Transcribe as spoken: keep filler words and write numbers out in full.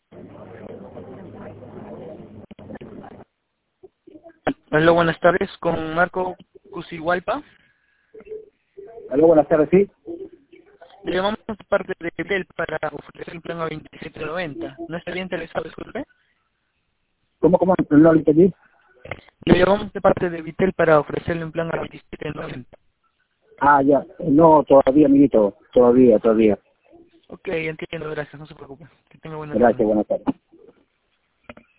Hola, buenas tardes, con Marco Cusihualpa. Hola, buenas tardes, sí. Le llamamos de parte de Vitel para ofrecer el plan a veintisiete noventa. ¿No estaría interesado, disculpe? ¿Cómo, cómo? No lo entendí. Le llamamos de parte de Vitel para ofrecerle un plan a veintisiete noventa. Ah, ya. No, todavía, amiguito. Todavía, todavía. Ok, entiendo, gracias, no se preocupe. Que tenga buena tarde. Gracias, buenas tardes.